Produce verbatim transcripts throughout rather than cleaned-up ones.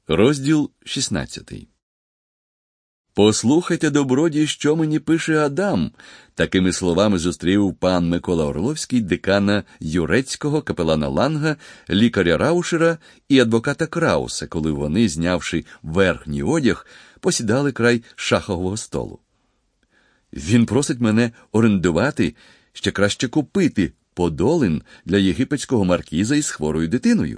Розділ шістнадцятий. «Послухайте, добродій, що мені пише Адам», – такими словами зустрів пан Микола Орловський декана Юрецького, капелана Ланга, лікаря Раушера і адвоката Крауса, коли вони, знявши верхній одяг, посідали край шахового столу. «Він просить мене орендувати, ще краще купити подолин для єгипетського маркіза із хворою дитиною.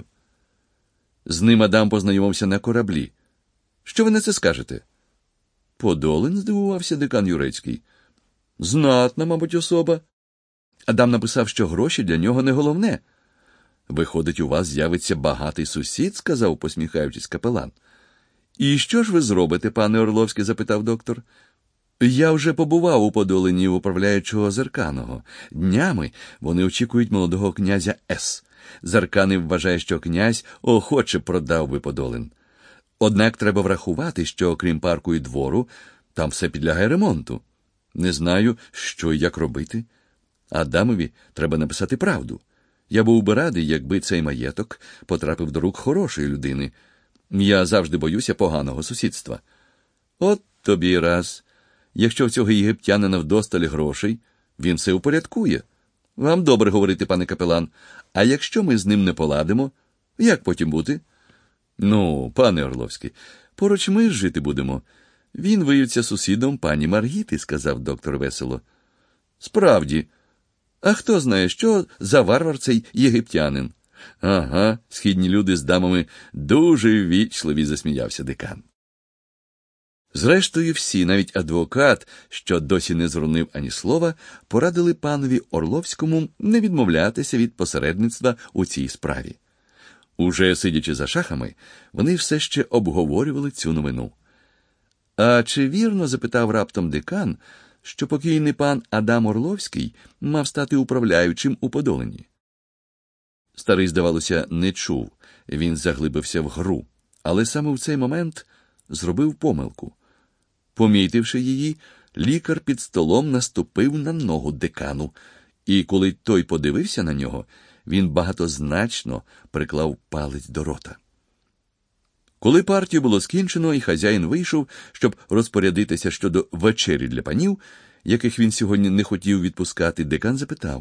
З ним Адам познайомився на кораблі. Що ви на це скажете?» «Подолин?» – здивувався декан Юрецький. «Знатна, мабуть, особа. Адам написав, що гроші для нього не головне. Виходить, у вас з'явиться багатий сусід?» – сказав, посміхаючись, капелан. «І що ж ви зробите, пане Орловський?» – запитав доктор. «Я вже побував у Подолині управляючого Зерканого. Днями вони очікують молодого князя С. Зерканий вважає, що князь охоче продав би Подолин. Однак треба врахувати, що, окрім парку і двору, там все підлягає ремонту. Не знаю, що і як робити. Адамові треба написати правду. Я був би радий, якби цей маєток потрапив до рук хорошої людини. Я завжди боюся поганого сусідства». «От тобі й раз. Якщо в цього єгиптянина вдосталь грошей, він все упорядкує. Вам добре говорити, пане капелан. А якщо ми з ним не поладимо, як потім бути?» «Ну, пане Орловський, поруч ми жити будемо. Він виявиться сусідом пані Маргіти», – сказав доктор весело. «Справді. А хто знає, що за варвар цей єгиптянин?» «Ага, східні люди з дамами дуже ввічливі», – засміявся декан. Зрештою всі, навіть адвокат, що досі не зронив ані слова, порадили панові Орловському не відмовлятися від посередництва у цій справі. Уже сидячи за шахами, вони все ще обговорювали цю новину. «А чи вірно, – запитав раптом декан, – що покійний пан Адам Орловський мав стати управляючим у Подолині?» Старий, здавалося, не чув, він заглибився в гру, але саме в цей момент зробив помилку. Помітивши її, лікар під столом наступив на ногу декану, і коли той подивився на нього, він багатозначно приклав палець до рота. Коли партію було скінчено і хазяїн вийшов, щоб розпорядитися щодо вечері для панів, яких він сьогодні не хотів відпускати, декан запитав: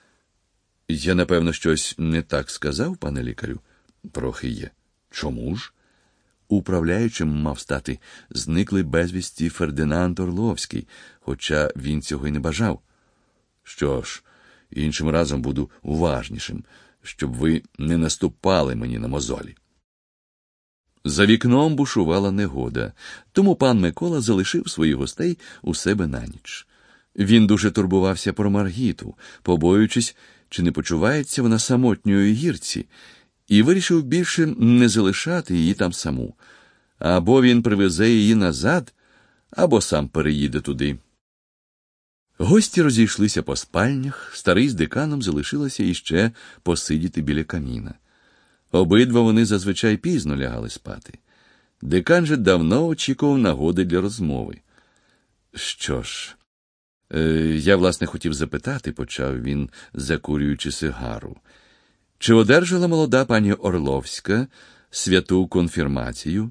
«Я, напевно, щось не так сказав, пане лікарю?» «Трохи є». «Чому ж?» Управляючим мав стати зниклий безвісті Фердинанд Орловський, хоча він цього й не бажав. «Що ж, іншим разом буду уважнішим, щоб ви не наступали мені на мозолі». За вікном бушувала негода, тому пан Микола залишив своїх гостей у себе на ніч. Він дуже турбувався про Маргіту, побоюючись, чи не почувається вона самотньою гірці, і вирішив більше не залишати її там саму. Або він привезе її назад, або сам переїде туди. Гості розійшлися по спальнях, старий з деканом залишилося іще посидіти біля каміна. Обидва вони зазвичай пізно лягали спати. Декан же давно очікував нагоди для розмови. «Що ж, е, я, власне, хотів запитати», – почав він, закурюючи сигару. «Чи одержала молода пані Орловська святу конфірмацію?»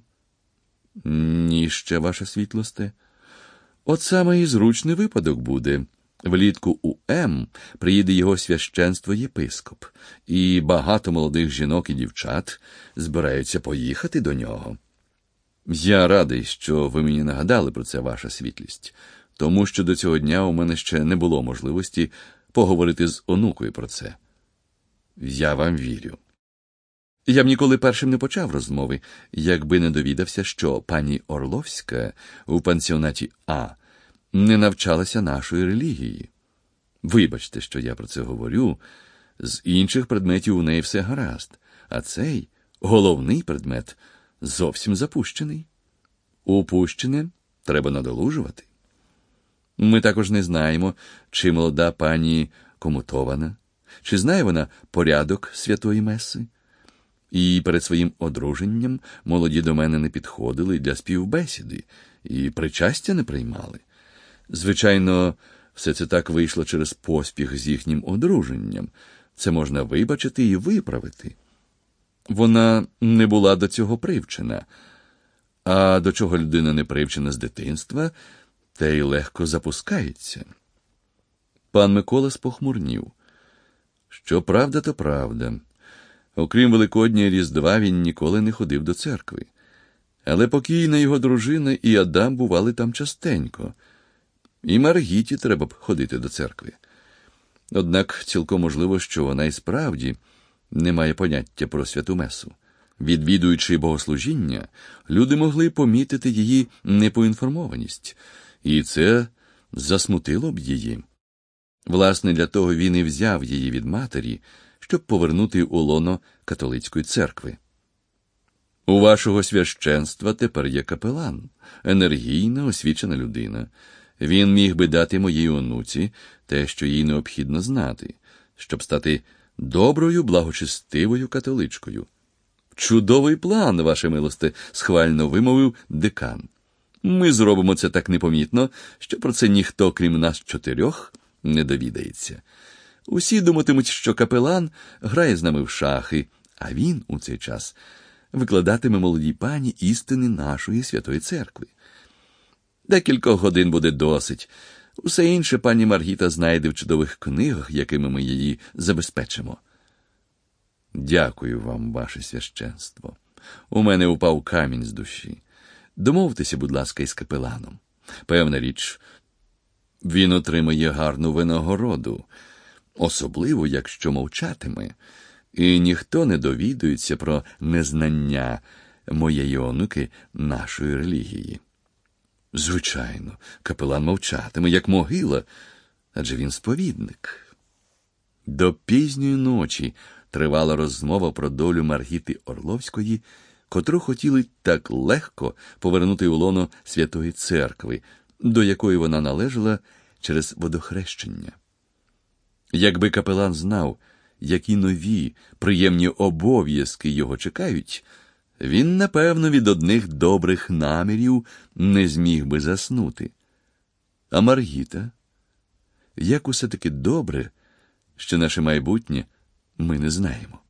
«Ні ще, ваша світлосте». «От саме і зручний випадок буде. Влітку у М приїде його священство єпископ, і багато молодих жінок і дівчат збираються поїхати до нього. Я радий, що ви мені нагадали про це, ваша світлість, тому що до цього дня у мене ще не було можливості поговорити з онукою про це». «Я вам вірю». Я б ніколи першим не почав розмови, якби не довідався, що пані Орловська у пансіонаті А не навчалася нашої релігії. Вибачте, що я про це говорю, з інших предметів у неї все гаразд, а цей, головний предмет, зовсім запущений. Упущене треба надолужувати. Ми також не знаємо, чи молода пані комутована, чи знає вона порядок святої меси. І перед своїм одруженням молоді до мене не підходили для співбесіди, і причастя не приймали. Звичайно, все це так вийшло через поспіх з їхнім одруженням. Це можна вибачити і виправити. Вона не була до цього привчена. А до чого людина не привчена з дитинства, та й легко запускається. Пан Микола спохмурнів. Що правда, то правда. Окрім Великодня і Різдва, він ніколи не ходив до церкви. Але покійна його дружина і Адам бували там частенько. І Маргіті треба б ходити до церкви. Однак цілком можливо, що вона і справді не має поняття про святу месу. Відвідуючи богослужіння, люди могли помітити її непоінформованість, і це засмутило б її. Власне, для того він і взяв її від матері, щоб повернути у лоно католицької церкви. У вашого священства тепер є капелан, енергійна, освічена людина. Він міг би дати моїй онуці те, що їй необхідно знати, щоб стати доброю, благочестивою католичкою. Чудовий план, ваше милосте, схвально вимовив декан. Ми зробимо це так непомітно, що про це ніхто, крім нас чотирьох, не довідається. Усі думатимуть, що капелан грає з нами в шахи, а він у цей час викладатиме молодій пані істини нашої святої церкви. Декількох годин буде досить. Усе інше пані Маргіта знайде в чудових книгах, якими ми її забезпечимо. Дякую вам, ваше священство. У мене упав камінь з душі. Домовтеся, будь ласка, із капеланом. Певна річ, він отримає гарну винагороду, особливо, якщо мовчатиме, і ніхто не довідується про незнання моєї онуки нашої релігії. Звичайно, капелан мовчатиме, як могила, адже він сповідник. До пізньої ночі тривала розмова про долю Маргіти Орловської, котру хотіли так легко повернути у лоно Святої Церкви, до якої вона належала через водохрещення. Якби капелан знав, які нові, приємні обов'язки його чекають, він, напевно, від одних добрих намірів не зміг би заснути. А Маргіта? Як усе-таки добре, що наше майбутнє ми не знаємо.